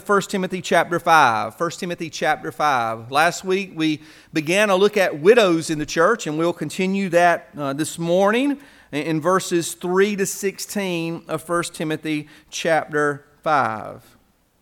1 Timothy chapter 5. 1 Timothy chapter 5. Last week we began a look at widows in the church, and we'll continue that this morning in verses 3 to 16 of 1 Timothy chapter 5.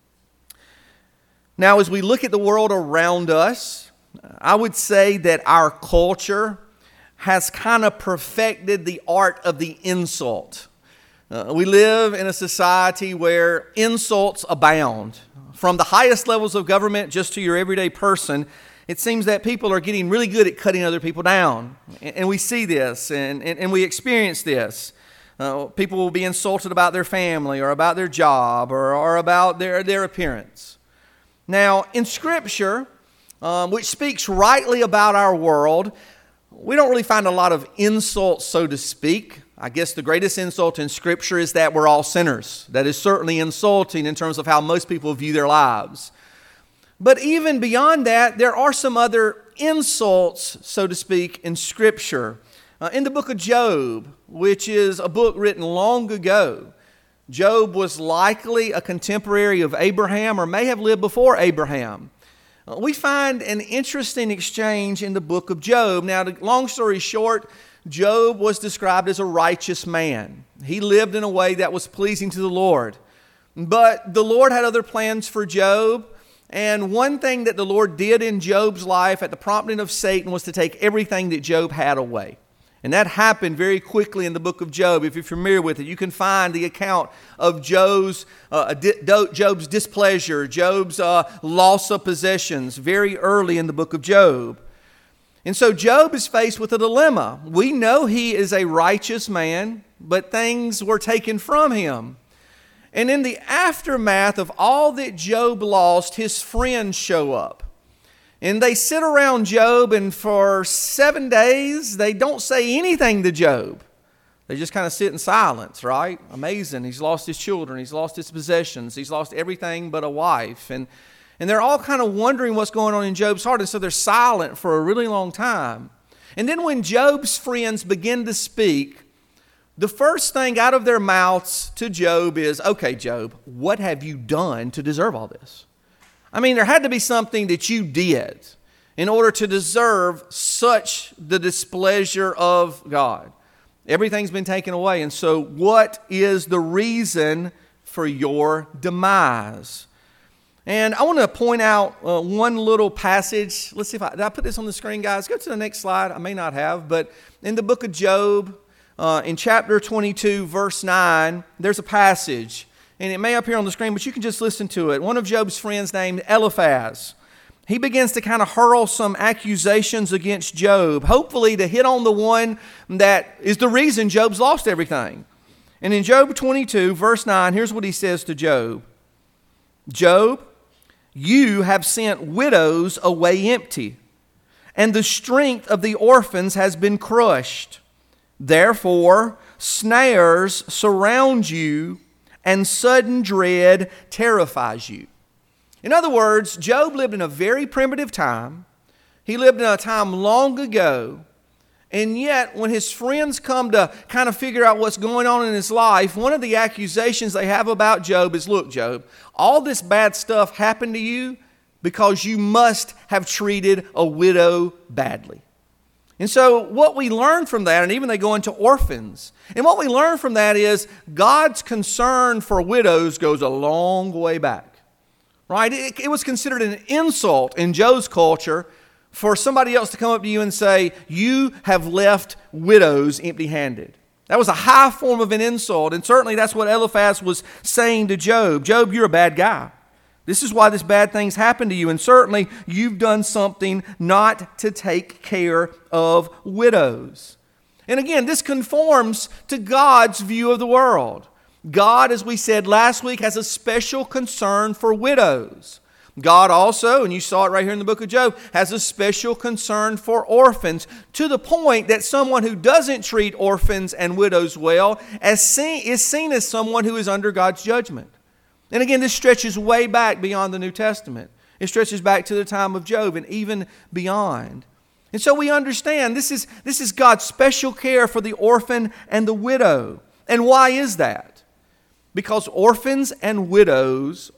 Now, as we look at the world around us, I would say that our culture has kind of perfected the art of the insult. We live in a society where insults abound. From the highest levels of government just to your everyday person, it seems that people are getting really good at cutting other people down. And we see this and we experience this. People will be insulted about their family or about their job or about their appearance. Now, in Scripture, which speaks rightly about our world, we don't really find a lot of insults, so to speak. I guess the greatest insult in Scripture is that we're all sinners. That is certainly insulting in terms of how most people view their lives. But even beyond that, there are some other insults, so to speak, in Scripture. In the book of Job, which is a book written long ago, Job was likely a contemporary of Abraham or may have lived before Abraham. We find an interesting exchange in the book of Job. Now, long story short, Job was described as a righteous man. He lived in a way that was pleasing to the Lord. But the Lord had other plans for Job. And one thing that the Lord did in Job's life at the prompting of Satan was to take everything that Job had away. And that happened very quickly in the book of Job. If you're familiar with it, you can find the account of Job's displeasure, Job's loss of possessions very early in the book of Job. And so Job is faced with a dilemma. We know he is a righteous man, but things were taken from him. And in the aftermath of all that Job lost, his friends show up. And they sit around Job, and for 7 days, they don't say anything to Job. They just kind of sit in silence, right? Amazing. He's lost his children. He's lost his possessions. He's lost everything but a wife. And they're all kind of wondering what's going on in Job's heart, and so they're silent for a really long time. And then when Job's friends begin to speak, the first thing out of their mouths to Job is, "Okay, Job, what have you done to deserve all this?" I mean, there had to be something that you did in order to deserve such the displeasure of God. Everything's been taken away, and so what is the reason for your demise? And I want to point out one little passage. Let's see did I put this on the screen, guys? Go to the next slide. I may not have, but in the book of Job, in chapter 22, verse 9, there's a passage. And it may appear on the screen, but you can just listen to it. One of Job's friends named Eliphaz, he begins to kind of hurl some accusations against Job, hopefully to hit on the one that is the reason Job's lost everything. And in Job 22, verse 9, here's what he says to Job. "Job, you have sent widows away empty, and the strength of the orphans has been crushed. Therefore, snares surround you, and sudden dread terrifies you." In other words, Job lived in a very primitive time. He lived in a time long ago. And yet, when his friends come to kind of figure out what's going on in his life, one of the accusations they have about Job is, "Look, Job, all this bad stuff happened to you because you must have treated a widow badly." And so what we learn from that, and even they go into orphans, and what we learn from that is God's concern for widows goes a long way back, right? It was considered an insult in Job's culture for somebody else to come up to you and say, "You have left widows empty-handed." That was a high form of an insult, and certainly that's what Eliphaz was saying to Job. "Job, you're a bad guy. This is why this bad thing's happened to you, and certainly you've done something not to take care of widows." And again, this conforms to God's view of the world. God, as we said last week, has a special concern for widows. God also, and you saw it right here in the book of Job, has a special concern for orphans, to the point that someone who doesn't treat orphans and widows well is seen as someone who is under God's judgment. And again, this stretches way back beyond the New Testament. It stretches back to the time of Job and even beyond. And so we understand this is God's special care for the orphan and the widow. And why is that? Because orphans and widows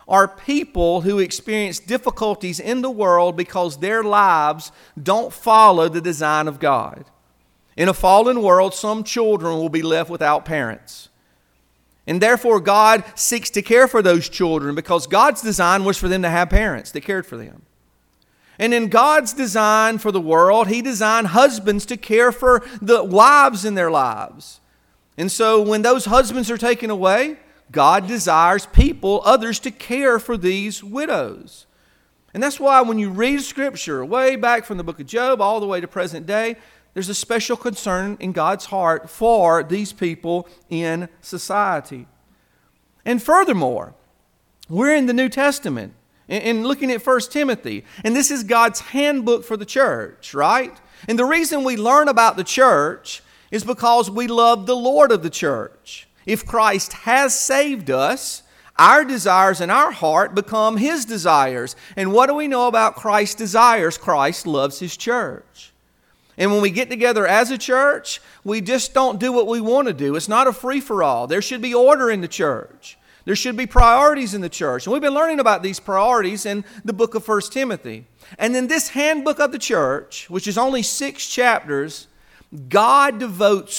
are people who experience difficulties in the world because their lives don't follow the design of God. In a fallen world, some children will be left without parents. And therefore, God seeks to care for those children because God's design was for them to have parents that cared for them. And in God's design for the world, He designed husbands to care for the wives in their lives. And so when those husbands are taken away, God desires people, others, to care for these widows. And that's why when you read Scripture, way back from the book of Job all the way to present day, there's a special concern in God's heart for these people in society. And furthermore, we're in the New Testament and looking at 1 Timothy. And this is God's handbook for the church, right? And the reason we learn about the church is because we love the Lord of the church. If Christ has saved us, our desires in our heart become His desires. And what do we know about Christ's desires? Christ loves His church. And when we get together as a church, we just don't do what we want to do. It's not a free-for-all. There should be order in the church. There should be priorities in the church. And we've been learning about these priorities in the book of 1 Timothy. And in this handbook of the church, which is only 6 chapters, God devotes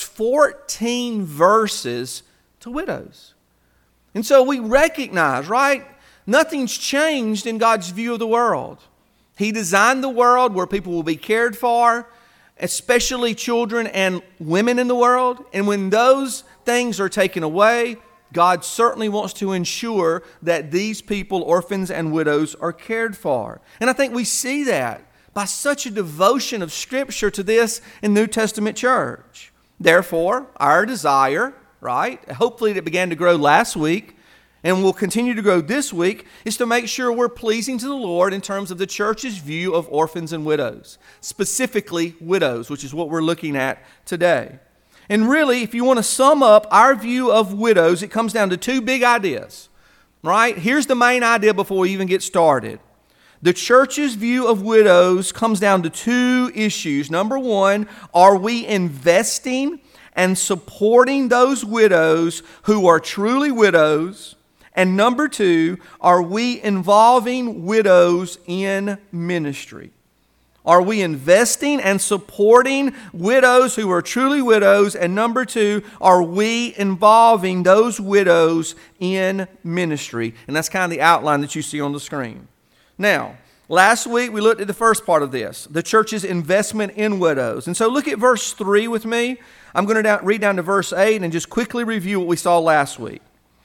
14 verses to widows. And so we recognize, right? Nothing's changed in God's view of the world. He designed the world where people will be cared for, especially children and women in the world. And when those things are taken away, God certainly wants to ensure that these people, orphans and widows, are cared for. And I think we see that by such a devotion of Scripture to this in New Testament church. Therefore, our desire, right, hopefully it began to grow last week and will continue to grow this week, is to make sure we're pleasing to the Lord in terms of the church's view of orphans and widows, specifically widows, which is what we're looking at today. And really, if you want to sum up our view of widows, it comes down to 2 big ideas, right? Here's the main idea before we even get started. The church's view of widows comes down to 2 issues. Number 1, are we investing and supporting those widows who are truly widows? And number 2, are we involving widows in ministry? Are we investing and supporting widows who are truly widows? And number 2, are we involving those widows in ministry? And that's kind of the outline that you see on the screen. Now, last week we looked at the first part of this, the church's investment in widows. And so look at verse 3 with me. I'm going to read down to verse 8 and just quickly review what we saw last week.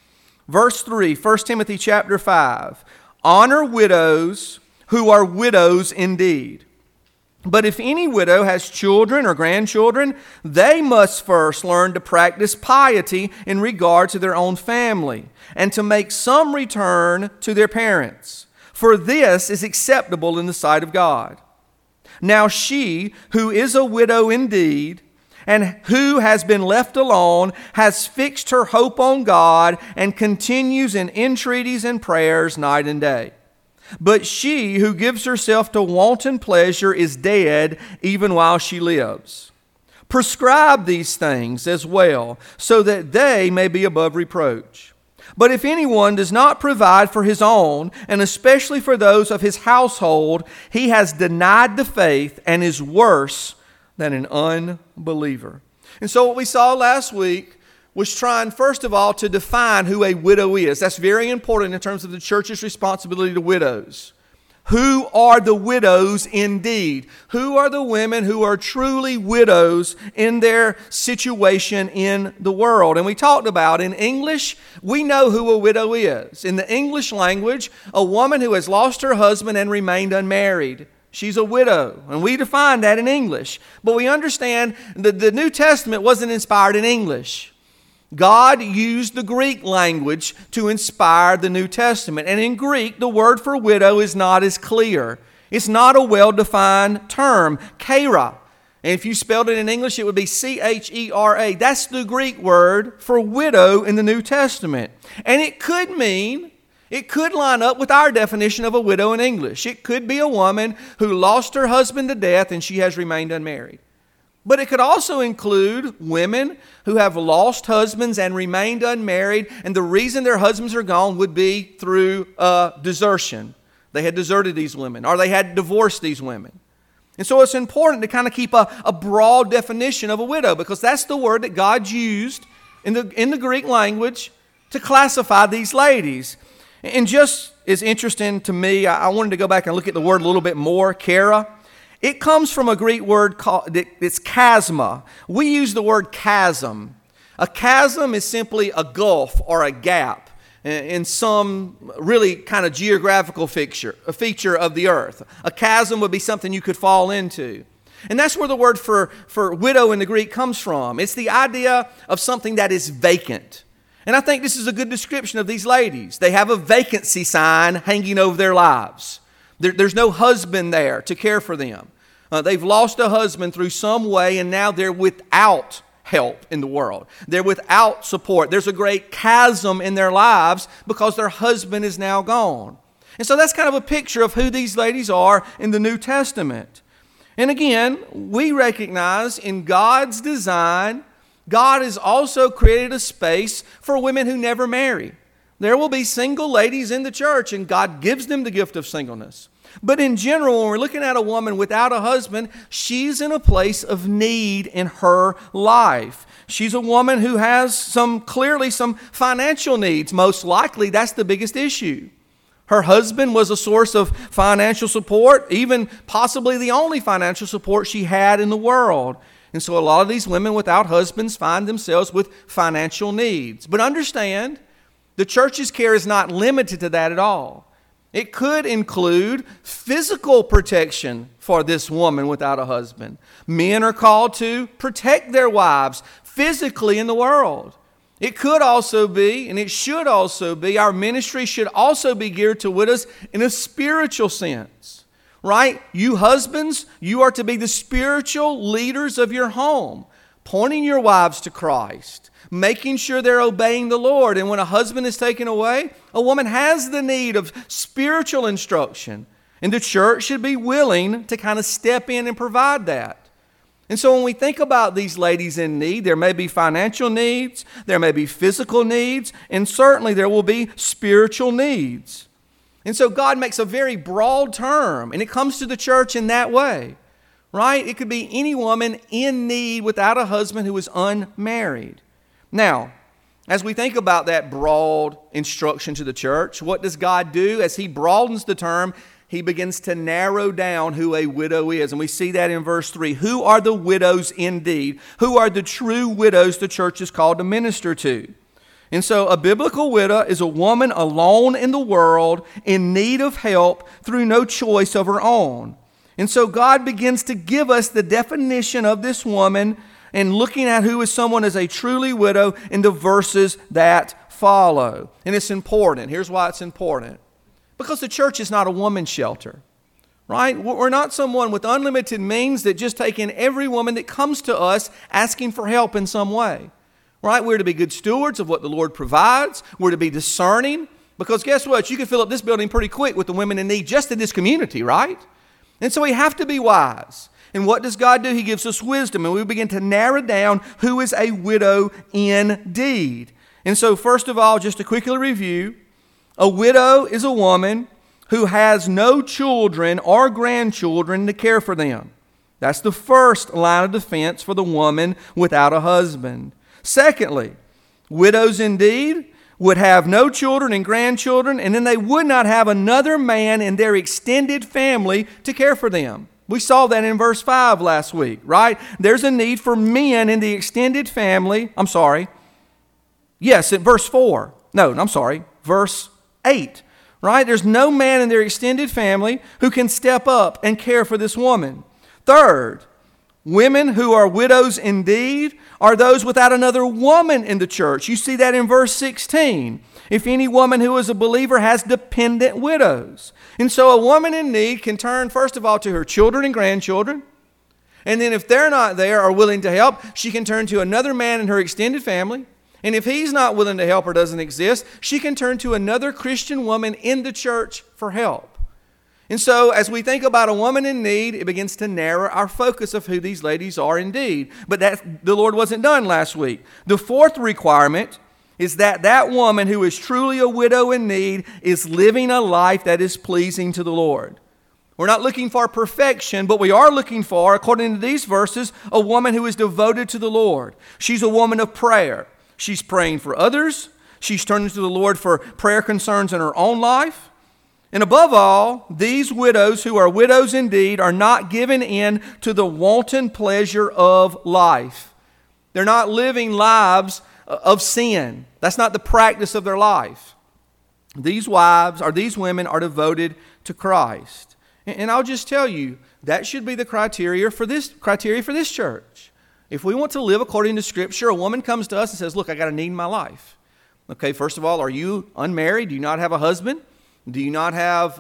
Verse 3, 1 Timothy chapter 5. Honor widows who are widows indeed. But if any widow has children or grandchildren, they must first learn to practice piety in regard to their own family, and to make some return to their parents. For this is acceptable in the sight of God. Now she, who is a widow indeed, and who has been left alone, has fixed her hope on God, and continues in entreaties and prayers night and day. But she who gives herself to wanton pleasure is dead even while she lives. Prescribe these things as well, so that they may be above reproach. But if anyone does not provide for his own, and especially for those of his household, he has denied the faith and is worse than an unbeliever. And so what we saw last week was trying, first of all, to define who a widow is. That's very important in terms of the church's responsibility to widows. Who are the widows indeed? Who are the women who are truly widows in their situation in the world? And we talked about, in English, we know who a widow is. In the English language, a woman who has lost her husband and remained unmarried. She's a widow, and we define that in English. But we understand that the New Testament wasn't inspired in English. God used the Greek language to inspire the New Testament. And in Greek, the word for widow is not as clear. It's not a well-defined term, chera. And if you spelled it in English, it would be C-H-E-R-A. That's the Greek word for widow in the New Testament. And it could line up with our definition of a widow in English. It could be a woman who lost her husband to death and she has remained unmarried. But it could also include women who have lost husbands and remained unmarried, and the reason their husbands are gone would be through desertion. They had deserted these women, or they had divorced these women. And so it's important to kind of keep a broad definition of a widow, because that's the word that God used in the Greek language to classify these ladies. And just as interesting to me, I wanted to go back and look at the word a little bit more, kara. It comes from a Greek word called, it's chasma. We use the word chasm. A chasm is simply a gulf or a gap in some really kind of geographical a feature of the earth. A chasm would be something you could fall into. And that's where the word for widow in the Greek comes from. It's the idea of something that is vacant. And I think this is a good description of these ladies. They have a vacancy sign hanging over their lives. There's no husband there to care for them. They've lost a husband through some way, and now they're without help in the world. They're without support. There's a great chasm in their lives because their husband is now gone. And so that's kind of a picture of who these ladies are in the New Testament. And again, we recognize in God's design, God has also created a space for women who never marry. There will be single ladies in the church, and God gives them the gift of singleness. But in general, when we're looking at a woman without a husband, she's in a place of need in her life. She's a woman who has clearly some financial needs. Most likely, that's the biggest issue. Her husband was a source of financial support, even possibly the only financial support she had in the world. And so a lot of these women without husbands find themselves with financial needs. But understand, the church's care is not limited to that at all. It could include physical protection for this woman without a husband. Men are called to protect their wives physically in the world. It could also be, and it should also be, our ministry should also be geared to widows in a spiritual sense. Right? You husbands, you are to be the spiritual leaders of your home, pointing your wives to Christ, making sure they're obeying the Lord. And when a husband is taken away, a woman has the need of spiritual instruction. And the church should be willing to kind of step in and provide that. And so when we think about these ladies in need, there may be financial needs, there may be physical needs, and certainly there will be spiritual needs. And so God makes a very broad term, and it comes to the church in that way, right? It could be any woman in need without a husband who is unmarried. Now, as we think about that broad instruction to the church, what does God do? As He broadens the term, He begins to narrow down who a widow is. And we see that in verse 3. Who are the widows indeed? Who are the true widows the church is called to minister to? And so a biblical widow is a woman alone in the world, in need of help through no choice of her own. And so God begins to give us the definition of this woman and looking at who is someone as a truly widow in the verses that follow. And it's important. Here's why it's important. Because the church is not a woman's shelter, right? We're not someone with unlimited means that just take in every woman that comes to us asking for help in some way. Right? We're to be good stewards of what the Lord provides. We're to be discerning. Because guess what? You can fill up this building pretty quick with the women in need just in this community, right? And so we have to be wise. And what does God do? He gives us wisdom. And we begin to narrow down who is a widow indeed. And so first of all, just to quickly review, a widow is a woman who has no children or grandchildren to care for them. That's the first line of defense for the woman without a husband. Secondly, widows indeed would have no children and grandchildren, and then they would not have another man in their extended family to care for them. We saw that in verse 5 last week, right? There's a need for men in the extended family. Yes, in verse 4. Verse 8, right? There's no man in their extended family who can step up and care for this woman. Third, women who are widows indeed are those without another woman in the church. You see that in verse 16. If any woman who is a believer has dependent widows. And so a woman in need can turn, first of all, to her children and grandchildren. And then if they're not there or willing to help, she can turn to another man in her extended family. And if he's not willing to help or doesn't exist, she can turn to another Christian woman in the church for help. And so as we think about a woman in need, it begins to narrow our focus of who these ladies are indeed. But the Lord wasn't done last week. The fourth requirement is that woman who is truly a widow in need is living a life that is pleasing to the Lord. We're not looking for perfection, but we are looking for, according to these verses, a woman who is devoted to the Lord. She's a woman of prayer. She's praying for others. She's turning to the Lord for prayer concerns in her own life. And above all, these widows who are widows indeed are not given in to the wanton pleasure of life. They're not living lives of sin. That's not the practice of their life. These women are devoted to Christ. And I'll just tell you, that should be the criteria for this church. If we want to live according to Scripture, a woman comes to us and says, look, I got a need in my life. Okay, first of all, are you unmarried? Do you not have a husband? Do you not have,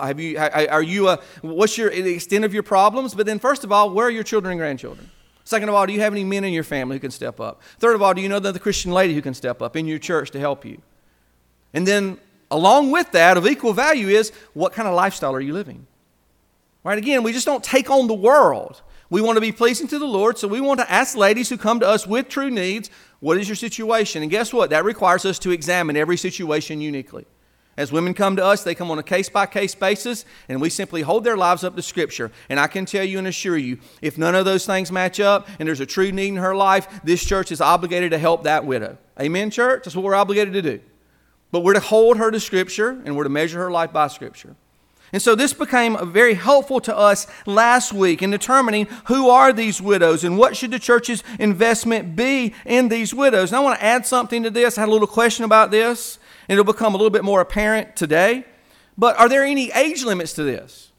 what's the extent of your problems? But then first of all, where are your children and grandchildren? Second of all, do you have any men in your family who can step up? Third of all, do you know another Christian lady who can step up in your church to help you? And then along with that, of equal value is, what kind of lifestyle are you living? Right? Again, we just don't take on the world. We want to be pleasing to the Lord, so we want to ask ladies who come to us with true needs, what is your situation? And guess what? That requires us to examine every situation uniquely. As women come to us, they come on a case-by-case basis, and we simply hold their lives up to Scripture. And I can tell you and assure you, if none of those things match up and there's a true need in her life, this church is obligated to help that widow. Amen, church? That's what we're obligated to do. But we're to hold her to Scripture, and we're to measure her life by Scripture. And so this became very helpful to us last week in determining who are these widows and what should the church's investment be in these widows. And I want to add something to this. I had a little question about this, and it'll become a little bit more apparent today. But are there any age limits to this?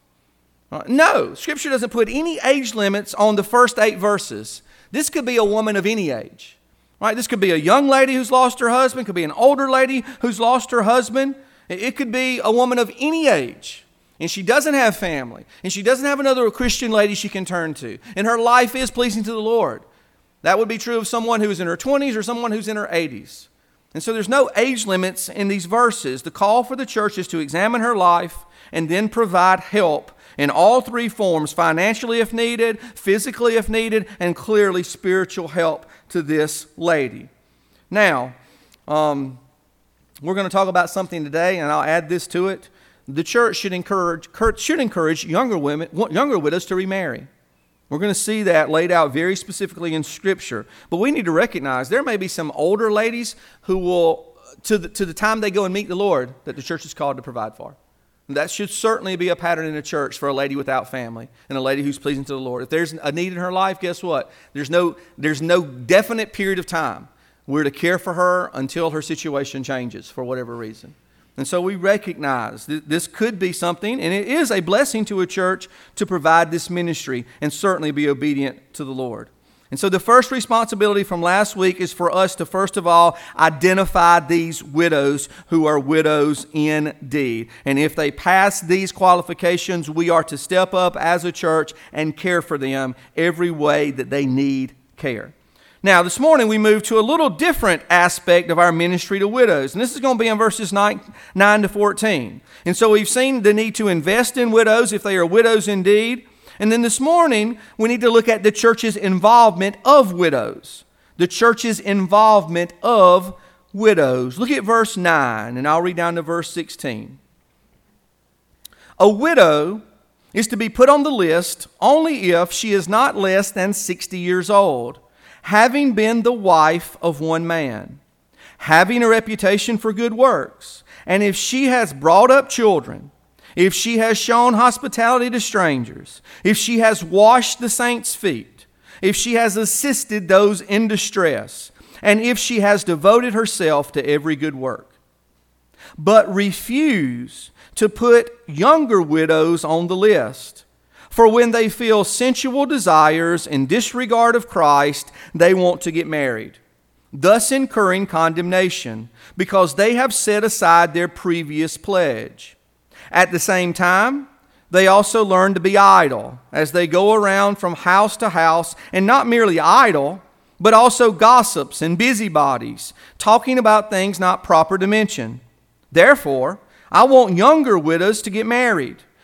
No. Scripture doesn't put any age limits on the first 8 verses. This could be a woman of any age. Right? This could be a young lady who's lost her husband. It could be an older lady who's lost her husband. It could be a woman of any age. And she doesn't have family. And she doesn't have another Christian lady she can turn to. And her life is pleasing to the Lord. That would be true of someone who's in her 20s or someone who's in her 80s. And so there's no age limits in these verses. The call for the church is to examine her life and then provide help in all 3 forms, financially if needed, physically if needed, and clearly spiritual help to this lady. Now, we're going to talk about something today, and I'll add this to it. The church should encourage younger widows to remarry. We're going to see that laid out very specifically in Scripture. But we need to recognize there may be some older ladies who will, to the time they go and meet the Lord, that the church is called to provide for. And that should certainly be a pattern in a church for a lady without family and a lady who's pleasing to the Lord. If there's a need in her life, guess what? There's no definite period of time. We're to care for her until her situation changes for whatever reason. And so we recognize that this could be something, and it is a blessing to a church to provide this ministry and certainly be obedient to the Lord. And so the first responsibility from last week is for us to first of all identify these widows who are widows indeed. And if they pass these qualifications, we are to step up as a church and care for them every way that they need care. Now, this morning we move to a little different aspect of our ministry to widows. And this is going to be in verses 9 to 14. And so we've seen the need to invest in widows if they are widows indeed. And then this morning, we need to look at the church's involvement of widows. The church's involvement of widows. Look at verse 9, and I'll read down to verse 16. A widow is to be put on the list only if she is not less than 60 years old, having been the wife of one man, having a reputation for good works, and if she has brought up children, if she has shown hospitality to strangers, if she has washed the saints' feet, if she has assisted those in distress, and if she has devoted herself to every good work. But refuse to put younger widows on the list. For when they feel sensual desires in disregard of Christ, they want to get married, thus incurring condemnation, because they have set aside their previous pledge. At the same time, they also learn to be idle, as they go around from house to house, and not merely idle, but also gossips and busybodies, talking about things not proper to mention. Therefore, I want younger widows to get married,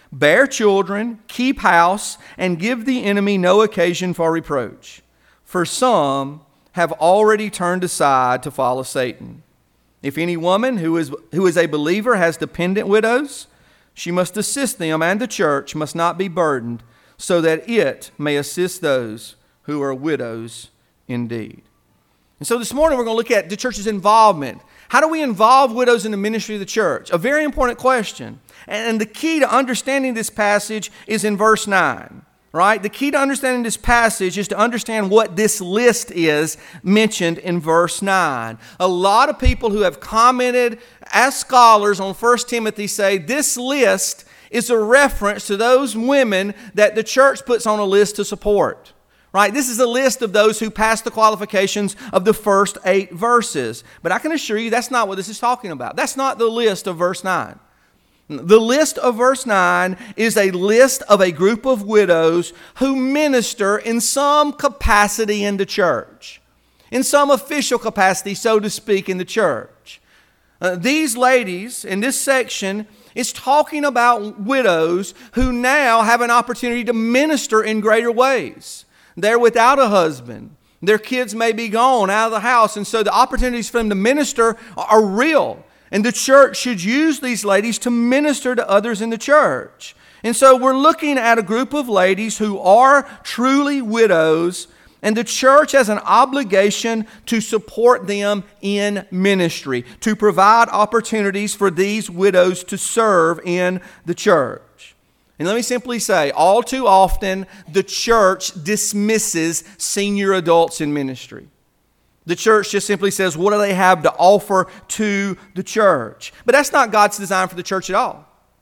bear children, keep house, and give the enemy no occasion for reproach. For some have already turned aside to follow Satan. If any woman who is a believer has dependent widows, she must assist them, and the church must not be burdened, so that it may assist those who are widows indeed. And so this morning we're going to look at the church's involvement. How do we involve widows in the ministry of the church? A very important question. And the key to understanding this passage is in verse 9. Right? The key to understanding this passage is to understand what this list is mentioned in verse 9. A lot of people who have commented as scholars on 1 Timothy say this list is a reference to those women that the church puts on a list to support. Right? This is a list of those who pass the qualifications of the first 8 verses. But I can assure you that's not what this is talking about. That's not the list of verse 9. The list of verse 9 is a list of a group of widows who minister in some capacity in the church, in some official capacity, so to speak, in the church. These ladies in this section is talking about widows who now have an opportunity to minister in greater ways. They're without a husband. Their kids may be gone out of the house, and so the opportunities for them to minister are real. And the church should use these ladies to minister to others in the church. And so we're looking at a group of ladies who are truly widows, and the church has an obligation to support them in ministry, to provide opportunities for these widows to serve in the church. And let me simply say, all too often, the church dismisses senior adults in ministry. The church just simply says, what do they have to offer to the church? But that's not God's design for the church at all.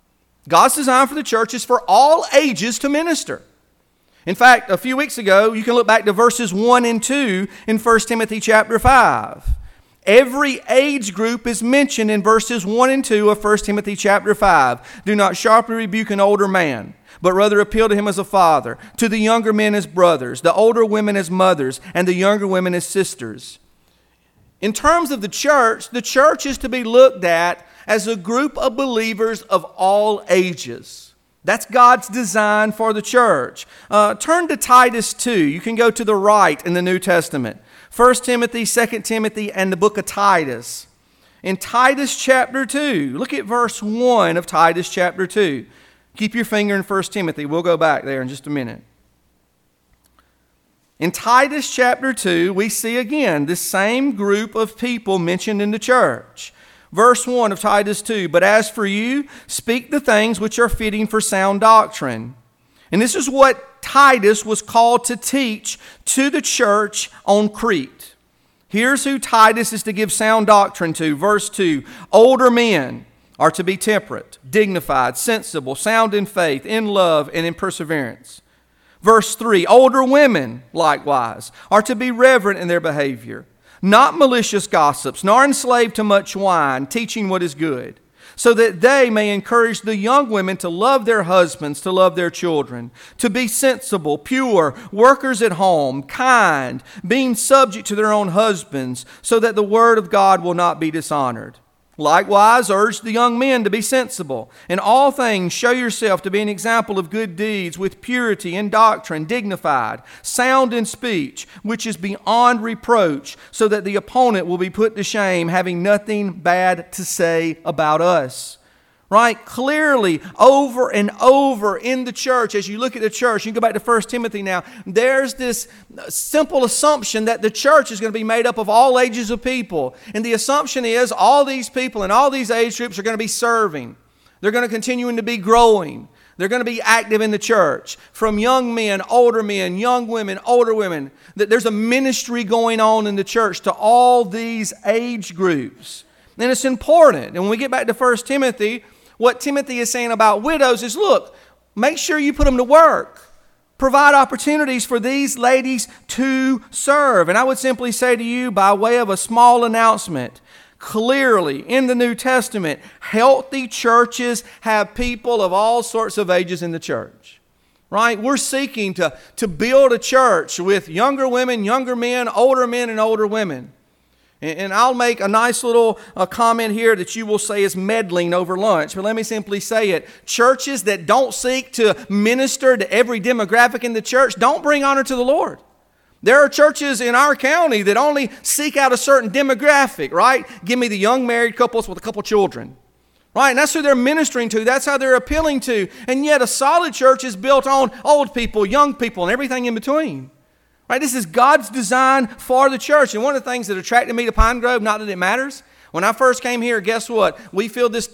God's design for the church is for all ages to minister. In fact, a few weeks ago, you can look back to verses 1 and 2 in 1 Timothy chapter 5. Every age group is mentioned in verses 1 and 2 of 1 Timothy chapter 5. Do not sharply rebuke an older man, but rather appeal to him as a father, to the younger men as brothers, the older women as mothers, and the younger women as sisters. In terms of the church is to be looked at as a group of believers of all ages. That's God's design for the church. Turn to Titus 2. You can go to the right in the New Testament. 1 Timothy, 2 Timothy, and the book of Titus. In Titus chapter 2, look at verse 1 of Titus chapter 2. Keep your finger in 1 Timothy. We'll go back there in just a minute. In Titus chapter 2, we see again this same group of people mentioned in the church. Verse 1 of Titus 2, but as for you, speak the things which are fitting for sound doctrine. And this is what Titus was called to teach to the church on Crete. Here's who Titus is to give sound doctrine to. Verse 2, older men are to be temperate, dignified, sensible, sound in faith, in love, and in perseverance. Verse 3, older women, likewise, are to be reverent in their behavior, not malicious gossips, nor enslaved to much wine, teaching what is good, so that they may encourage the young women to love their husbands, to love their children, to be sensible, pure, workers at home, kind, being subject to their own husbands, so that the word of God will not be dishonored. Likewise, urge the young men to be sensible. In all things, show yourself to be an example of good deeds, with purity in doctrine, dignified, sound in speech, which is beyond reproach, so that the opponent will be put to shame, having nothing bad to say about us. Right? Clearly, over and over in the church, as you look at the church, you go back to 1 Timothy now, there's this simple assumption that the church is going to be made up of all ages of people. And the assumption is all these people in all these age groups are going to be serving. They're going to continue to be growing. They're going to be active in the church. From young men, young women, older women. There's a ministry going on in the church to all these age groups. And it's important. And when we get back to 1 Timothy, what Timothy is saying about widows is, look, make sure you put them to work. Provide opportunities for these ladies to serve. And I would simply say to you, by way of a small announcement, clearly in the New Testament, healthy churches have people of all sorts of ages in the church. Right? We're seeking to build a church with younger women, younger men, and older women. And I'll make a nice little comment here that you will say is meddling over lunch. But let me simply say it. Churches that don't seek to minister to every demographic in the church don't bring honor to the Lord. There are churches in our county that only seek out a certain demographic, right? Give me the young married couples with a couple children, right? And that's who they're ministering to. That's how they're appealing to. And yet a solid church is built on old people, young people, and everything in between. Right? This is God's design for the church. And one of the things that attracted me to Pine Grove, not that it matters, when I first came here, guess what? We filled this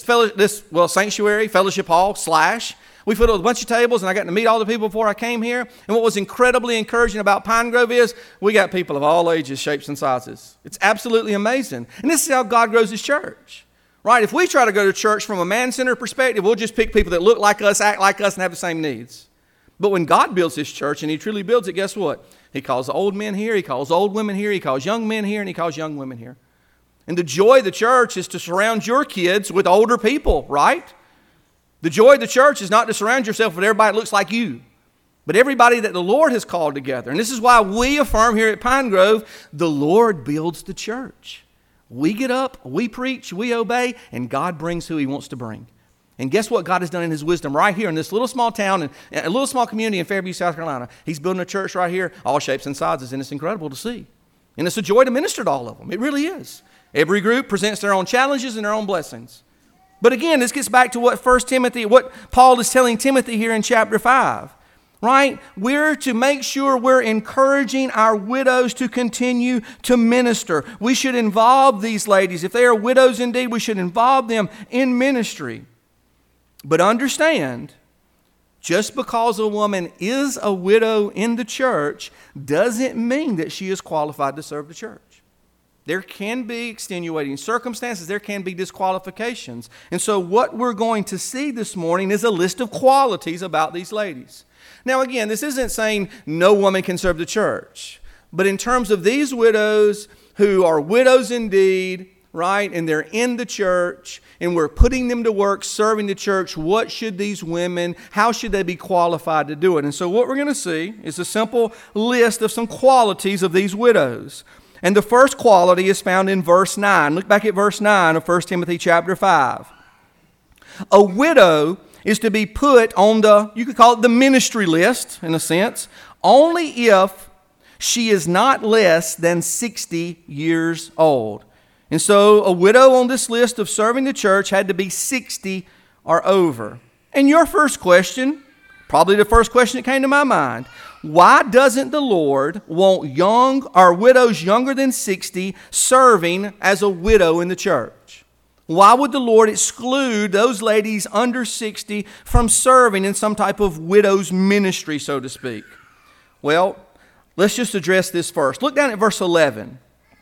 sanctuary, fellowship hall, we filled it with a bunch of tables, and I got to meet all the people before I came here. And what was incredibly encouraging about Pine Grove is we got people of all ages, shapes, and sizes. It's absolutely amazing. And this is how God grows His church. Right? If we try to go to church from a man-centered perspective, we'll just pick people that look like us, act like us, and have the same needs. But when God builds His church, and He truly builds it, guess what? He calls old men here, He calls old women here, He calls young men here, and He calls young women here. And the joy of the church is to surround your kids with older people, right? The joy of the church is not to surround yourself with everybody that looks like you, but everybody that the Lord has called together. And this is why we affirm here at Pine Grove, the Lord builds the church. We get up, we preach, we obey, and God brings who He wants to bring. And guess what God has done in His wisdom right here in this little small town, and a little small community in Fairview, South Carolina. He's building a church right here, all shapes and sizes, and it's incredible to see. And it's a joy to minister to all of them. It really is. Every group presents their own challenges and their own blessings. But again, this gets back to what Paul is telling Timothy here in chapter 5. Right? We're to make sure we're encouraging our widows to continue to minister. We should involve these ladies. If they are widows indeed, we should involve them in ministry. But understand, just because a woman is a widow in the church doesn't mean that she is qualified to serve the church. There can be extenuating circumstances. There can be disqualifications. And so what we're going to see this morning is a list of qualities about these ladies. Now again, this isn't saying no woman can serve the church. But in terms of these widows who are widows indeed, right, and they're in the church, and we're putting them to work serving the church, what should these women, how should they be qualified to do it? And so what we're going to see is a simple list of some qualities of these widows. And the first quality is found in verse 9. Look back at verse 9 of 1 Timothy chapter 5. A widow is to be put on you could call it the ministry list, in a sense, only if she is not less than 60 years old. And so a widow on this list of serving the church had to be 60 or over. And your first question, probably the first question that came to my mind, why doesn't the Lord want widows younger than 60 serving as a widow in the church? Why would the Lord exclude those ladies under 60 from serving in some type of widow's ministry, so to speak? Well, let's just address this first. Look down at verse 11.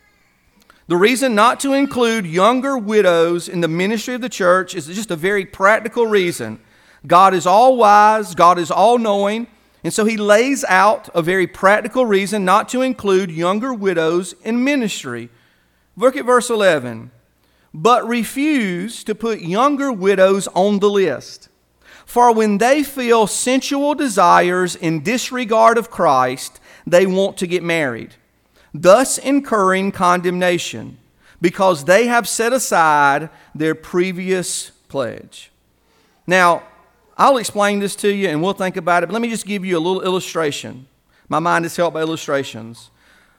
The reason not to include younger widows in the ministry of the church is just a very practical reason. God is all wise, God is all knowing, and so He lays out a very practical reason not to include younger widows in ministry. Look at verse 11. But refuse to put younger widows on the list. For when they feel sensual desires in disregard of Christ, they want to get married, thus incurring condemnation, because they have set aside their previous pledge. Now, I'll explain this to you and we'll think about it, but let me just give you a little illustration. My mind is helped by illustrations.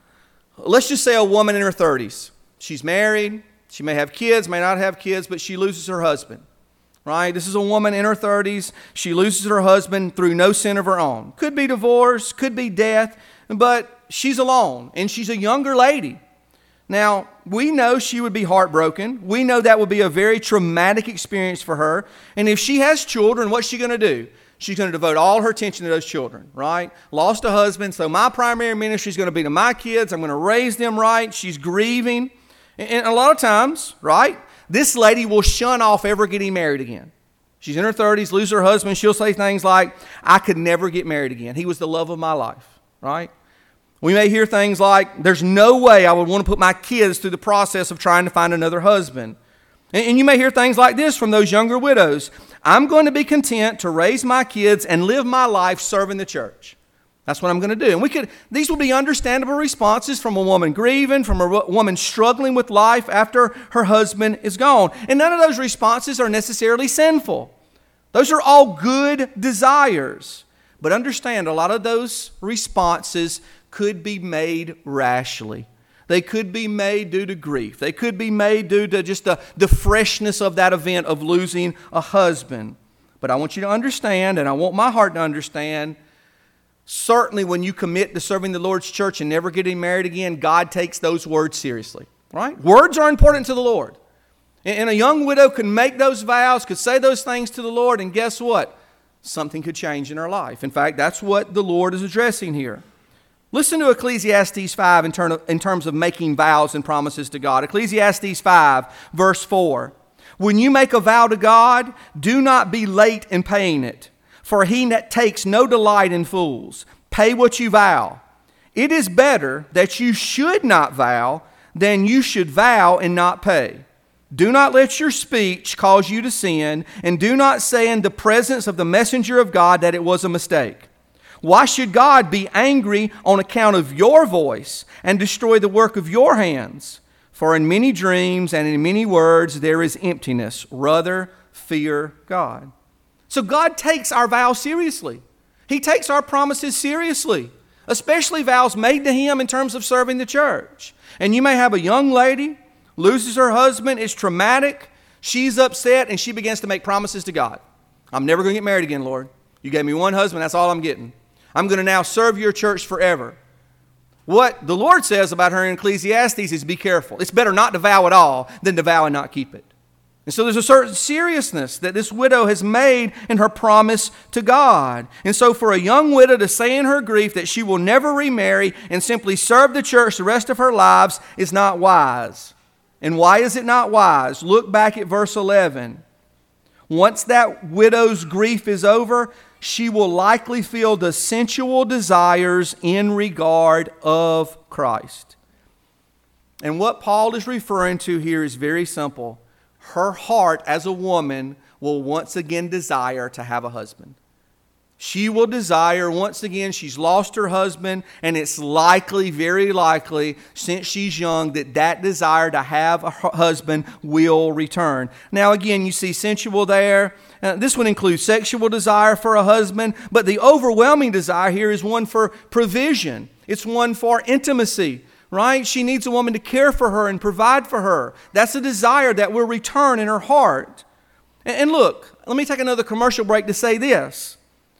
Let's just say a woman in her 30s. She's married, she may have kids, may not have kids, but she loses her husband. Right? This is a woman in her 30s. She loses her husband through no sin of her own. Could be divorce, could be death, but she's alone, and she's a younger lady. Now, we know she would be heartbroken. We know that would be a very traumatic experience for her. And if she has children, what's she going to do? She's going to devote all her attention to those children, right? Lost a husband, so my primary ministry is going to be to my kids. I'm going to raise them right. She's grieving. And a lot of times, right, this lady will shun off ever getting married again. She's in her 30s, loses her husband. She'll say things like, I could never get married again. He was the love of my life, right? We may hear things like, there's no way I would want to put my kids through the process of trying to find another husband. And you may hear things like this from those younger widows. I'm going to be content to raise my kids and live my life serving the church. That's what I'm going to do. And these will be understandable responses from a woman grieving, from a woman struggling with life after her husband is gone. And none of those responses are necessarily sinful. Those are all good desires. But understand, a lot of those responses could be made rashly. They could be made due to grief. They could be made due to just the freshness of that event of losing a husband. But I want you to understand, and I want my heart to understand, certainly when you commit to serving the Lord's church and never getting married again, God takes those words seriously. Right? Words are important to the Lord. And a young widow could make those vows, could say those things to the Lord, and guess what? Something could change in her life. In fact, that's what the Lord is addressing here. Listen to Ecclesiastes 5 in terms of making vows and promises to God. Ecclesiastes 5, verse 4. When you make a vow to God, do not be late in paying it, for he that takes no delight in fools. Pay what you vow. It is better that you should not vow than you should vow and not pay. Do not let your speech cause you to sin, and do not say in the presence of the messenger of God that it was a mistake. Why should God be angry on account of your voice and destroy the work of your hands? For in many dreams and in many words there is emptiness. Rather, fear God. So God takes our vows seriously. He takes our promises seriously, especially vows made to Him in terms of serving the church. And you may have a young lady, loses her husband, it's traumatic, she's upset, and she begins to make promises to God. I'm never going to get married again, Lord. You gave me one husband, that's all I'm getting. I'm going to now serve your church forever. What the Lord says about her in Ecclesiastes is be careful. It's better not to vow at all than to vow and not keep it. And so there's a certain seriousness that this widow has made in her promise to God. And so for a young widow to say in her grief that she will never remarry and simply serve the church the rest of her lives is not wise. And why is it not wise? Look back at verse 11. Once that widow's grief is over, she will likely feel the sensual desires in regard of Christ. And what Paul is referring to here is very simple. Her heart as a woman will once again desire to have a husband. She will desire, once again, she's lost her husband, and it's likely, very likely, since she's young, that desire to have a husband will return. Now again, you see sensual there. This would include sexual desire for a husband, but the overwhelming desire here is one for provision. It's one for intimacy, right? She needs a woman to care for her and provide for her. That's a desire that will return in her heart. And look, let me take another commercial break to say this.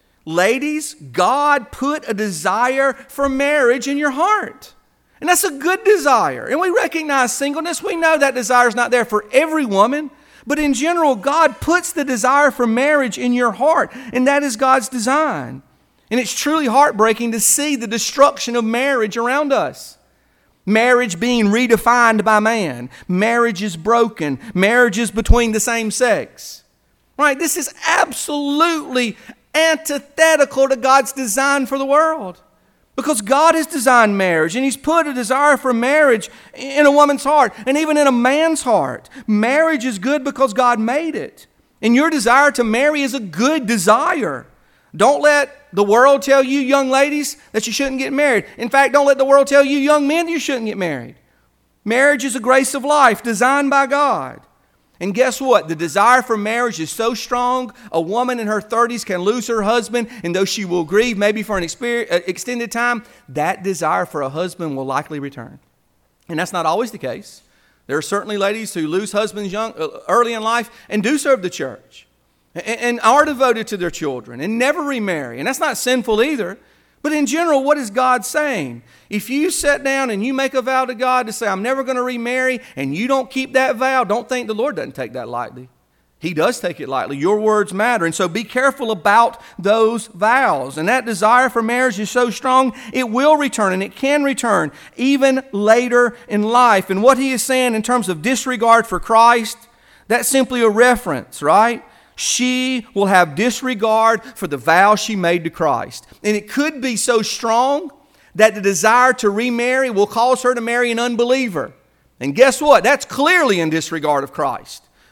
Ladies, God put a desire for marriage in your heart. And that's a good desire. And we recognize singleness. We know that desire is not there for every woman. But in general, God puts the desire for marriage in your heart. And that is God's design. And it's truly heartbreaking to see the destruction of marriage around us. Marriage being redefined by man. Marriage is broken. Marriage is between the same sex. Right? This is absolutely antithetical to God's design for the world. Because God has designed marriage, and He's put a desire for marriage in a woman's heart, and even in a man's heart. Marriage is good because God made it. And your desire to marry is a good desire. Don't let the world tell you, young ladies, that you shouldn't get married. In fact, don't let the world tell you, young men, you shouldn't get married. Marriage is a grace of life designed by God. And guess what? The desire for marriage is so strong, a woman in her 30s can lose her husband, and though she will grieve maybe for an extended time, that desire for a husband will likely return. And that's not always the case. There are certainly ladies who lose husbands early in life and do serve the church and are devoted to their children and never remarry. And that's not sinful either. But in general, what is God saying? If you sit down and you make a vow to God to say, I'm never going to remarry, and you don't keep that vow, don't think the Lord doesn't take that lightly. He does take it lightly. Your words matter. And so be careful about those vows. And that desire for marriage is so strong, it will return, and it can return even later in life. And what he is saying in terms of disregard for Christ, that's simply a reference, right? She will have disregard for the vow she made to Christ. And it could be so strong that the desire to remarry will cause her to marry an unbeliever. And guess what? That's clearly in disregard of Christ.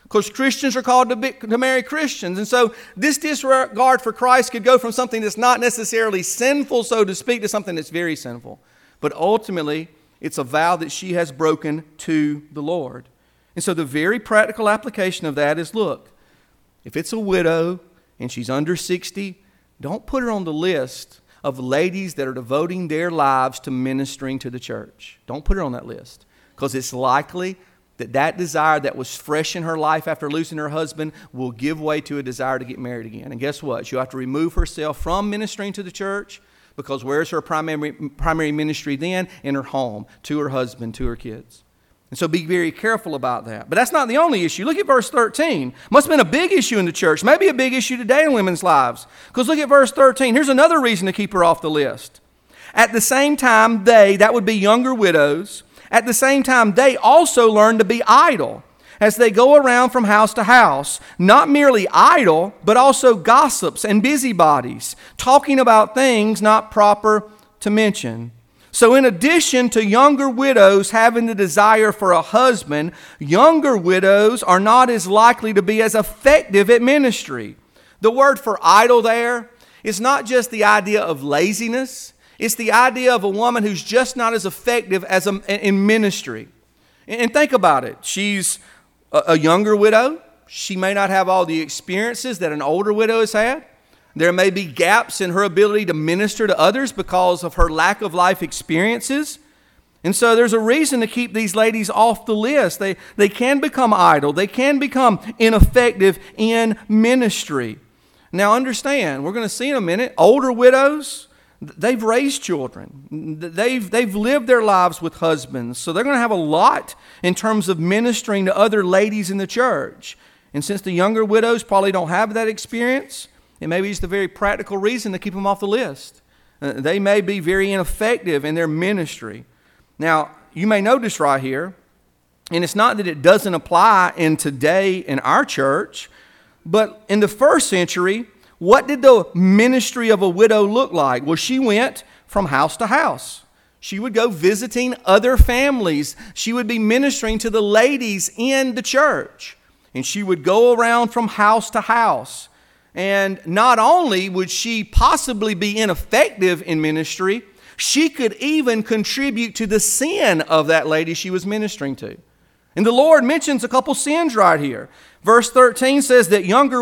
Because Christians are called to marry Christians. And so this disregard for Christ could go from something that's not necessarily sinful, so to speak, to something that's very sinful. But ultimately, it's a vow that she has broken to the Lord. And so the very practical application of that is, look, if it's a widow and she's under 60, don't put her on the list of ladies that are devoting their lives to ministering to the church. Don't put her on that list, because it's likely that desire that was fresh in her life after losing her husband will give way to a desire to get married again. And guess what? She'll have to remove herself from ministering to the church, because where's her primary ministry then? In her home, to her husband, to her kids. And so be very careful about that. But that's not the only issue. Look at verse 13. Must have been a big issue in the church, maybe a big issue today in women's lives. Because look at verse 13. Here's another reason to keep her off the list. At the same time, that would be younger widows, at the same time, they also learn to be idle as they go around from house to house. Not merely idle, but also gossips and busybodies, talking about things not proper to mention. So in addition to younger widows having the desire for a husband, younger widows are not as likely to be as effective at ministry. The word for idle there is not just the idea of laziness. It's the idea of a woman who's just not as effective as in ministry. And think about it. She's a younger widow. She may not have all the experiences that an older widow has had. There may be gaps in her ability to minister to others because of her lack of life experiences. And so there's a reason to keep these ladies off the list. They can become idle. They can become ineffective in ministry. Now understand, we're going to see in a minute, older widows, they've raised children. They've lived their lives with husbands. So they're going to have a lot in terms of ministering to other ladies in the church. And since the younger widows probably don't have that experience, it may be just a very practical reason to keep them off the list. They may be very ineffective in their ministry. Now, you may notice right here, and it's not that it doesn't apply in today in our church, but in the first century, what did the ministry of a widow look like? Well, she went from house to house. She would go visiting other families. She would be ministering to the ladies in the church. And she would go around from house to house. And not only would she possibly be ineffective in ministry, she could even contribute to the sin of that lady she was ministering to. And the Lord mentions a couple sins right here. Verse 13 says that younger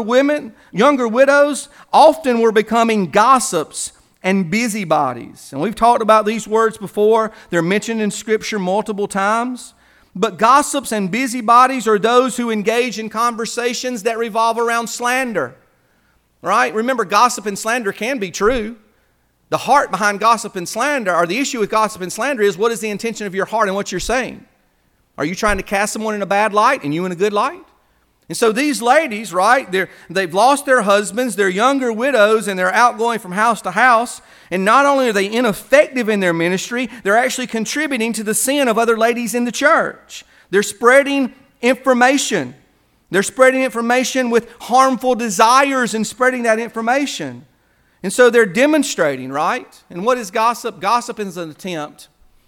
widows often were becoming gossips and busybodies. And we've talked about these words before. They're mentioned in Scripture multiple times. But gossips and busybodies are those who engage in conversations that revolve around slander. Right? Remember, gossip and slander can be true. The heart behind gossip and slander, or the issue with gossip and slander, is what is the intention of your heart and what you're saying. Are you trying to cast someone in a bad light and you in a good light? And so these ladies, right, they've lost their husbands, they're younger widows, and they're out going from house to house. And not only are they ineffective in their ministry, they're actually contributing to the sin of other ladies in the church. They're spreading information. They're spreading information with harmful desires and spreading that information. And so they're demonstrating, right? And what is gossip? Gossip is an attempt.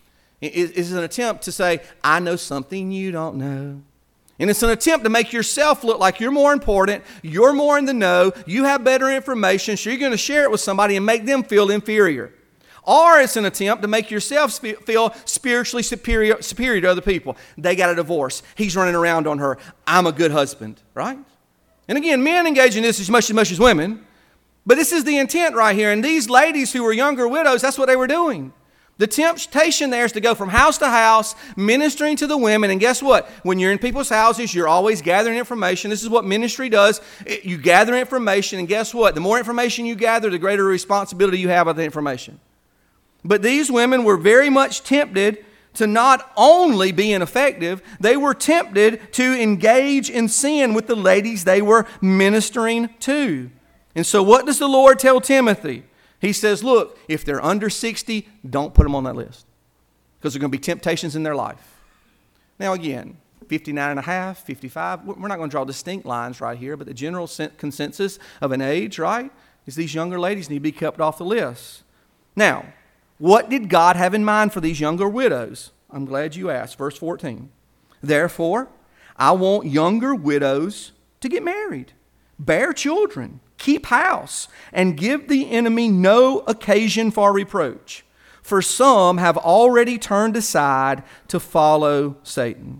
It's an attempt to say, I know something you don't know. And it's an attempt to make yourself look like you're more important, you're more in the know, you have better information, so you're going to share it with somebody and make them feel inferior. Or it's an attempt to make yourself feel spiritually superior to other people. They got a divorce. He's running around on her. I'm a good husband, right? And again, men engage in this as much as women. But this is the intent right here. And these ladies who were younger widows, that's what they were doing. The temptation there is to go from house to house, ministering to the women. And guess what? When you're in people's houses, you're always gathering information. This is what ministry does. You gather information, and guess what? The more information you gather, the greater responsibility you have of the information. But these women were very much tempted to not only be ineffective, they were tempted to engage in sin with the ladies they were ministering to. And so what does the Lord tell Timothy? He says, look, if they're under 60, don't put them on that list, because there are going to be temptations in their life. Now again, 59 and a half, 55, we're not going to draw distinct lines right here, but the general consensus of an age, right, is these younger ladies need to be kept off the list. Now, what did God have in mind for these younger widows? I'm glad you asked. Verse 14. Therefore, I want younger widows to get married, bear children, keep house, and give the enemy no occasion for reproach. For some have already turned aside to follow Satan.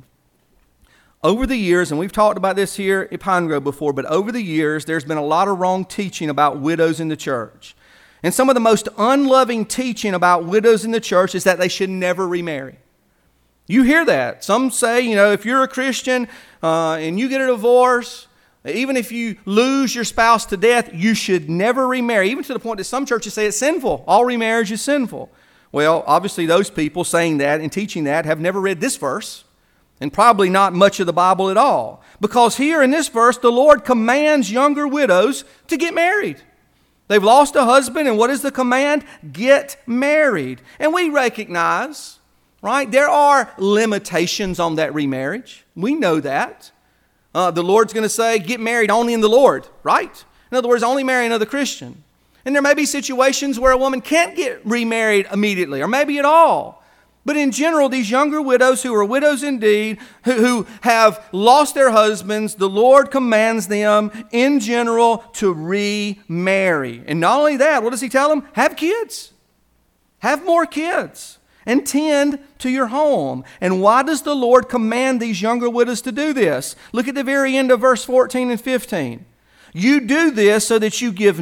Over the years, and we've talked about this here at Pine Grove before, but over the years, there's been a lot of wrong teaching about widows in the church. And some of the most unloving teaching about widows in the church is that they should never remarry. You hear that. Some say, if you're a Christian and you get a divorce, even if you lose your spouse to death, you should never remarry, even to the point that some churches say it's sinful. All remarriage is sinful. Well, obviously those people saying that and teaching that have never read this verse, and probably not much of the Bible at all. Because here in this verse, the Lord commands younger widows to get married. They've lost a husband, and what is the command? Get married. And we recognize, right, there are limitations on that remarriage. We know that. The Lord's going to say, get married only in the Lord, right? In other words, only marry another Christian. And there may be situations where a woman can't get remarried immediately, or maybe at all. But in general, these younger widows who are widows indeed, who have lost their husbands, the Lord commands them in general to remarry. And not only that, what does He tell them? Have kids. Have more kids. And tend to your home. And why does the Lord command these younger widows to do this? Look at the very end of verse 14 and 15. You do this so that you give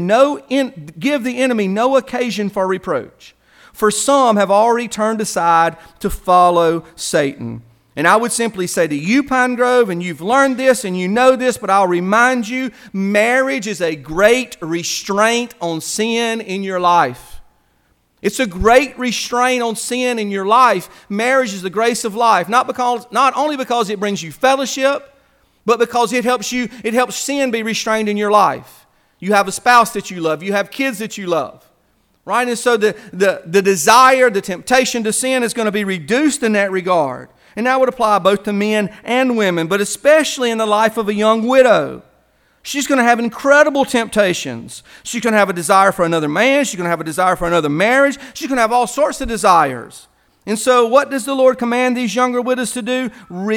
the enemy no occasion for reproach. For some have already turned aside to follow Satan. And I would simply say to you, Pine Grove, and you've learned this and you know this, but I'll remind you, marriage is a great restraint on sin in your life. It's a great restraint on sin in your life. Marriage is the grace of life, not only because it brings you fellowship, but because it helps sin be restrained in your life. You have a spouse that you love. You have kids that you love. Right? And so the desire, the temptation to sin is going to be reduced in that regard. And that would apply both to men and women, but especially in the life of a young widow. She's going to have incredible temptations. She's going to have a desire for another man. She's going to have a desire for another marriage. She's going to have all sorts of desires. And so what does the Lord command these younger widows to do?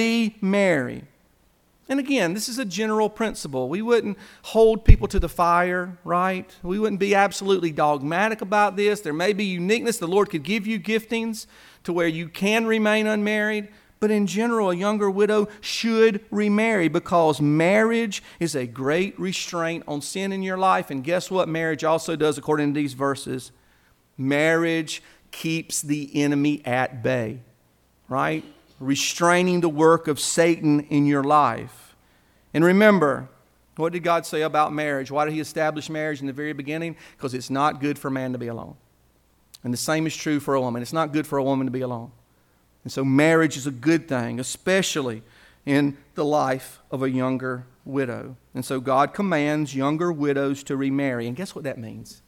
Remarry. And again, this is a general principle. We wouldn't hold people to the fire, right? We wouldn't be absolutely dogmatic about this. There may be uniqueness. The Lord could give you giftings to where you can remain unmarried. But in general, a younger widow should remarry because marriage is a great restraint on sin in your life. And guess what marriage also does according to these verses? Marriage keeps the enemy at bay, right? Restraining the work of Satan in your life. And remember, what did God say about marriage? Why did He establish marriage in the very beginning? Because it's not good for man to be alone. And the same is true for a woman. It's not good for a woman to be alone. And so marriage is a good thing, especially in the life of a younger widow. And so God commands younger widows to remarry. And guess what that means?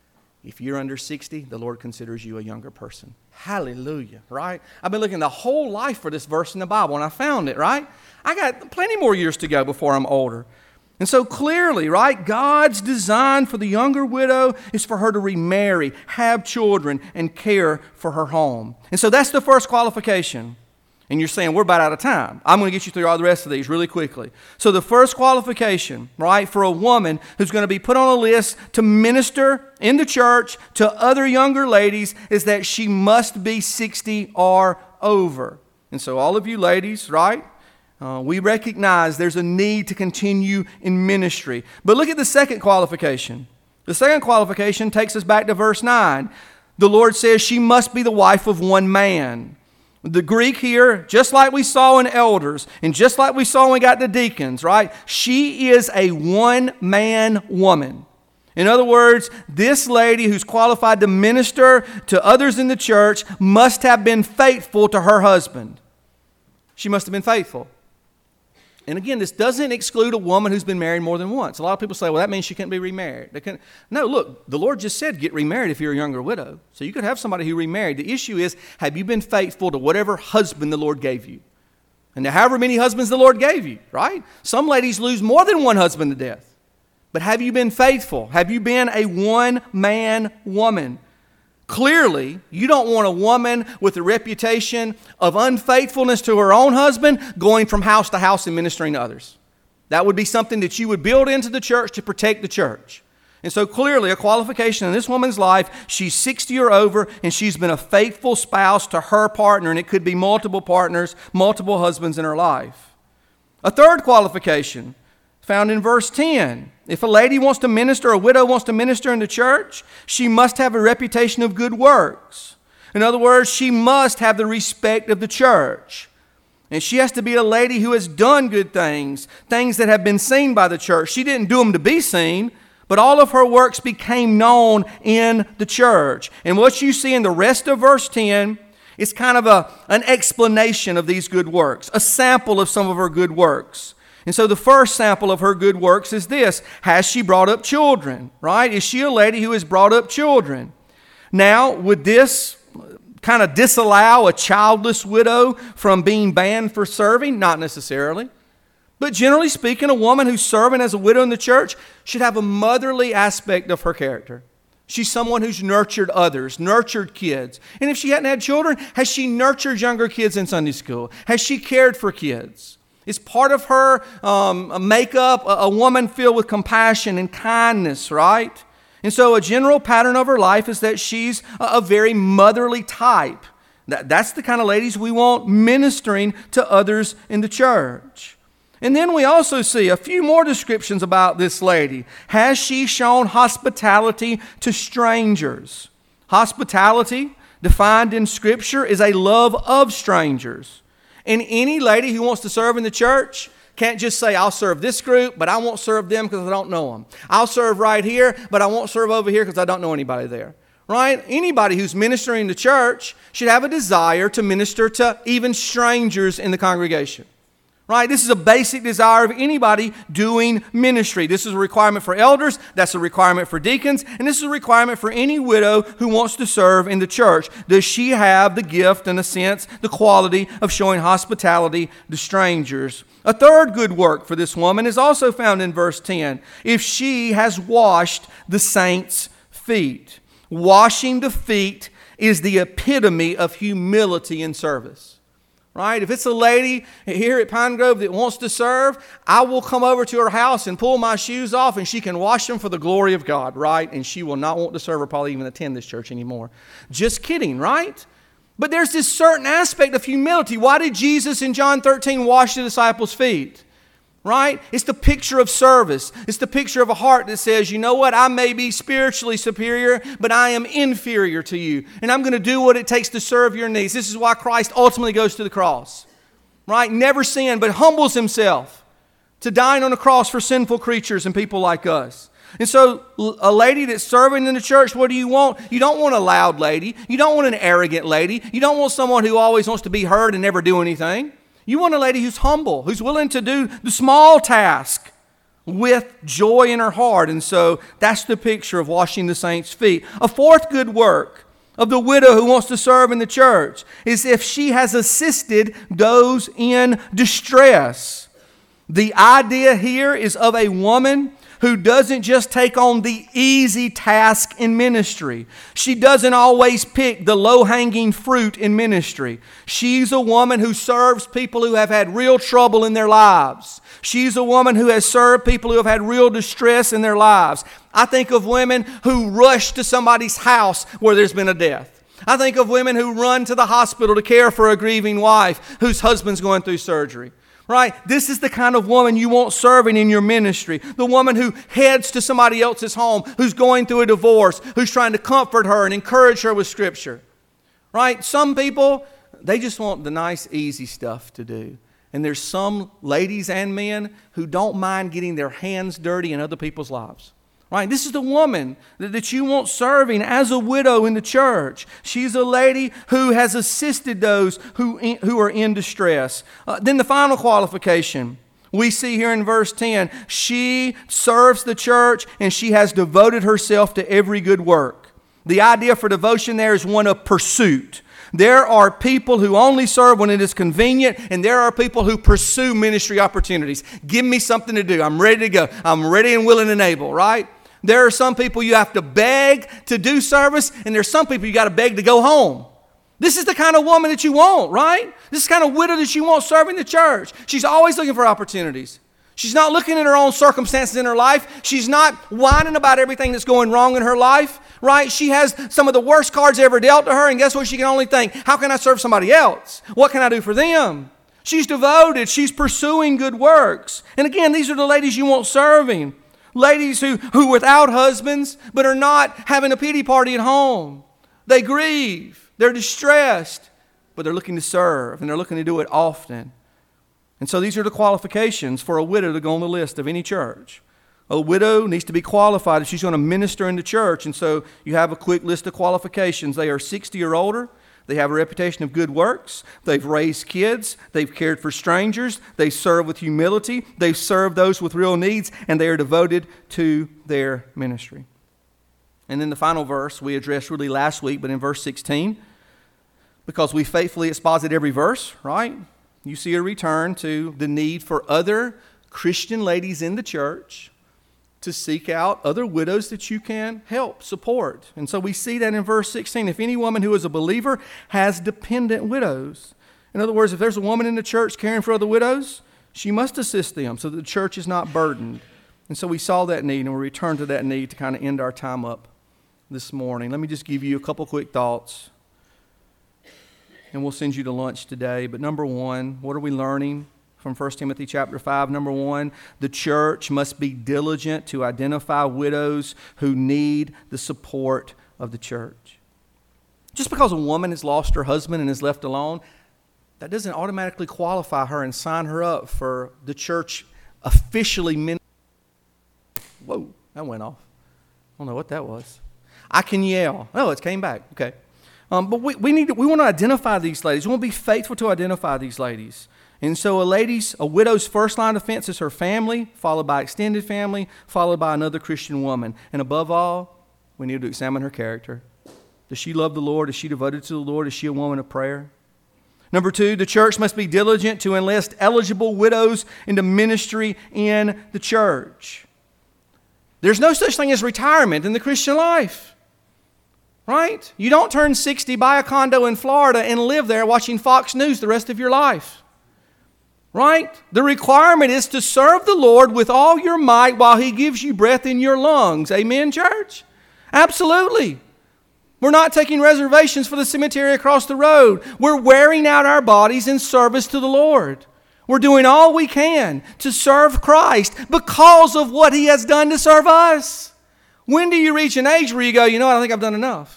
If you're under 60, the Lord considers you a younger person. Hallelujah, right? I've been looking the whole life for this verse in the Bible, and I found it, right? I got plenty more years to go before I'm older. And so clearly, right, God's design for the younger widow is for her to remarry, have children, and care for her home. And so that's the first qualification. And you're saying, we're about out of time. I'm going to get you through all the rest of these really quickly. So the first qualification, right, for a woman who's going to be put on a list to minister in the church to other younger ladies is that she must be 60 or over. And so all of you ladies, right, we recognize there's a need to continue in ministry. But look at the second qualification. The second qualification takes us back to verse 9. The Lord says she must be the wife of one man. The Greek here, just like we saw in elders, and just like we saw when we got the deacons, right? She is a one-man woman. In other words, this lady who's qualified to minister to others in the church must have been faithful to her husband. She must have been faithful. And again, this doesn't exclude a woman who's been married more than once. A lot of people say, well, that means she can't be remarried. No, look, the Lord just said get remarried if you're a younger widow. So you could have somebody who remarried. The issue is, have you been faithful to whatever husband the Lord gave you? And however many husbands the Lord gave you, right? Some ladies lose more than one husband to death. But have you been faithful? Have you been a one-man woman? Clearly, you don't want a woman with a reputation of unfaithfulness to her own husband going from house to house and ministering to others. That would be something that you would build into the church to protect the church. And so clearly a qualification in this woman's life, she's 60 or over, and she's been a faithful spouse to her partner, and it could be multiple partners, multiple husbands in her life. A third qualification found in verse 10. If a lady wants to minister, a widow wants to minister in the church, she must have a reputation of good works. In other words, she must have the respect of the church. And she has to be a lady who has done good things, things that have been seen by the church. She didn't do them to be seen, but all of her works became known in the church. And what you see in the rest of verse 10 is kind of an explanation of these good works, a sample of some of her good works. And so the first sample of her good works is this. Has she brought up children, right? Is she a lady who has brought up children? Now, would this kind of disallow a childless widow from being banned for serving? Not necessarily. But generally speaking, a woman who's serving as a widow in the church should have a motherly aspect of her character. She's someone who's nurtured others, nurtured kids. And if she hadn't had children, has she nurtured younger kids in Sunday school? Has she cared for kids? Is part of her makeup a woman filled with compassion and kindness, right? And so a general pattern of her life is that she's a very motherly type. That's the kind of ladies we want ministering to others in the church. And then we also see a few more descriptions about this lady. Has she shown hospitality to strangers? Hospitality, defined in Scripture, is a love of strangers. And any lady who wants to serve in the church can't just say, I'll serve this group, but I won't serve them because I don't know them. I'll serve right here, but I won't serve over here because I don't know anybody there. Right? Anybody who's ministering in the church should have a desire to minister to even strangers in the congregation. Right? This is a basic desire of anybody doing ministry. This is a requirement for elders. That's a requirement for deacons. And this is a requirement for any widow who wants to serve in the church. Does she have the gift, in a sense, the quality of showing hospitality to strangers? A third good work for this woman is also found in verse 10. If she has washed the saints' feet. Washing the feet is the epitome of humility in service. Right? If it's a lady here at Pine Grove that wants to serve, I will come over to her house and pull my shoes off and she can wash them for the glory of God, right? And she will not want to serve or probably even attend this church anymore. Just kidding, right? But there's this certain aspect of humility. Why did Jesus in John 13 wash the disciples' feet? Right? It's the picture of service. It's the picture of a heart that says, you know what, I may be spiritually superior, but I am inferior to you. And I'm going to do what it takes to serve your needs. This is why Christ ultimately goes to the cross. Right? Never sinned, but humbles himself to dying on the cross for sinful creatures and people like us. And so a lady that's serving in the church, what do you want? You don't want a loud lady. You don't want an arrogant lady. You don't want someone who always wants to be heard and never do anything. You want a lady who's humble, who's willing to do the small task with joy in her heart. And so that's the picture of washing the saints' feet. A fourth good work of the widow who wants to serve in the church is if she has assisted those in distress. The idea here is of a woman who doesn't just take on the easy task in ministry. She doesn't always pick the low-hanging fruit in ministry. She's a woman who serves people who have had real trouble in their lives. She's a woman who has served people who have had real distress in their lives. I think of women who rush to somebody's house where there's been a death. I think of women who run to the hospital to care for a grieving wife whose husband's going through surgery. Right? This is the kind of woman you want serving in your ministry. The woman who heads to somebody else's home, who's going through a divorce, who's trying to comfort her and encourage her with Scripture. Right? Some people, they just want the nice, easy stuff to do. And there's some ladies and men who don't mind getting their hands dirty in other people's lives. Right? This is the woman that you want serving as a widow in the church. She's a lady who has assisted those who are in distress. Then the final qualification we see here in verse 10. She serves the church and she has devoted herself to every good work. The idea for devotion there is one of pursuit. There are people who only serve when it is convenient, and there are people who pursue ministry opportunities. Give me something to do. I'm ready to go. I'm ready and willing and able, right? There are some people you have to beg to do service, and there's some people you got to beg to go home. This is the kind of woman that you want, right? This is the kind of widow that you want serving the church. She's always looking for opportunities. She's not looking at her own circumstances in her life. She's not whining about everything that's going wrong in her life, right? She has some of the worst cards ever dealt to her, and guess what? She can only think, how can I serve somebody else? What can I do for them? She's devoted. She's pursuing good works. And again, these are the ladies you want serving. Ladies who without husbands, but are not having a pity party at home. They grieve. They're distressed, but they're looking to serve, and they're looking to do it often. And so these are the qualifications for a widow to go on the list of any church. A widow needs to be qualified if she's going to minister in the church. And so you have a quick list of qualifications. They are 60 or older. They have a reputation of good works. They've raised kids. They've cared for strangers. They serve with humility. They've served those with real needs. And they are devoted to their ministry. And then the final verse we addressed really last week, but in verse 16, because we faithfully exposit every verse, right? You see a return to the need for other Christian ladies in the church to seek out other widows that you can help, support. And so we see that in verse 16. If any woman who is a believer has dependent widows. In other words, if there's a woman in the church caring for other widows, she must assist them so that the church is not burdened. And so we saw that need, and we'll return to that need to kind of end our time up this morning. Let me just give you a couple quick thoughts. And we'll send you to lunch today. But number one, what are we learning from 1 Timothy chapter 5? Number one, the church must be diligent to identify widows who need the support of the church. Just because a woman has lost her husband and is left alone, that doesn't automatically qualify her and sign her up for the church officially. Whoa, that went off. I don't know what that was. I can yell. Oh, it came back. Okay. But we want to identify these ladies. We want to be faithful to identify these ladies. And so a widow's first line of defense is her family, followed by extended family, followed by another Christian woman. And above all, we need to examine her character. Does she love the Lord? Is she devoted to the Lord? Is she a woman of prayer? Number two, the church must be diligent to enlist eligible widows into ministry in the church. There's no such thing as retirement in the Christian life. Right? You don't turn 60, buy a condo in Florida, and live there watching Fox News the rest of your life. Right? The requirement is to serve the Lord with all your might while He gives you breath in your lungs. Amen, church? Absolutely. We're not taking reservations for the cemetery across the road. We're wearing out our bodies in service to the Lord. We're doing all we can to serve Christ because of what He has done to serve us. When do you reach an age where you go, you know what, I think I've done enough?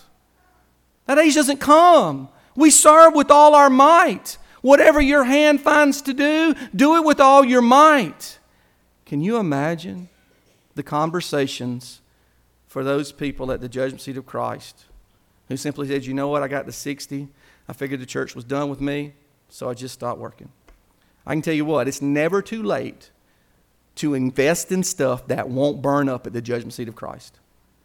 That age doesn't come. We serve with all our might. Whatever your hand finds to do, do it with all your might. Can you imagine the conversations for those people at the judgment seat of Christ who simply said, you know what, I got to 60. I figured the church was done with me, so I just stopped working. I can tell you what, it's never too late to invest in stuff that won't burn up at the judgment seat of Christ.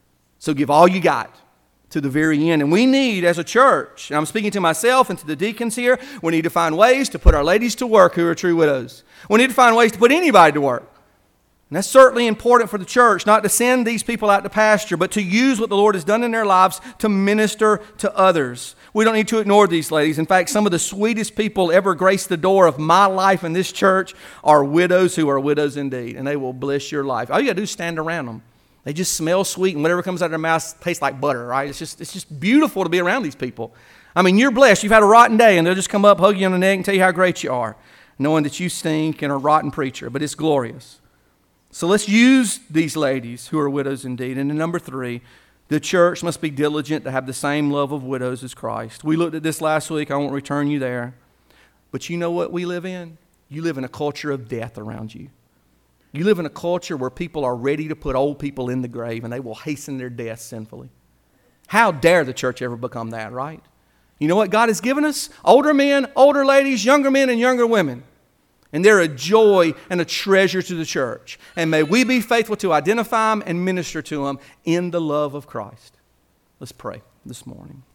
So give all you got to the very end. And we need, as a church, and I'm speaking to myself and to the deacons here, we need to find ways to put our ladies to work who are true widows. We need to find ways to put anybody to work. And that's certainly important for the church, not to send these people out to pasture, but to use what the Lord has done in their lives to minister to others. We don't need to ignore these ladies. In fact, some of the sweetest people ever grace the door of my life in this church are widows who are widows indeed, and they will bless your life. All you got to do is stand around them. They just smell sweet, and whatever comes out of their mouth tastes like butter, right? It's just beautiful to be around these people. I mean, you're blessed. You've had a rotten day, and they'll just come up, hug you on the neck, and tell you how great you are, knowing that you stink and are a rotten preacher, but it's glorious. So let's use these ladies who are widows indeed. And then number three, the church must be diligent to have the same love of widows as Christ. We looked at this last week. I won't return you there. But you know what we live in? You live in a culture of death around you. You live in a culture where people are ready to put old people in the grave, and they will hasten their death sinfully. How dare the church ever become that, right? You know what God has given us? Older men, older ladies, younger men, and younger women. And they're a joy and a treasure to the church. And may we be faithful to identify them and minister to them in the love of Christ. Let's pray this morning.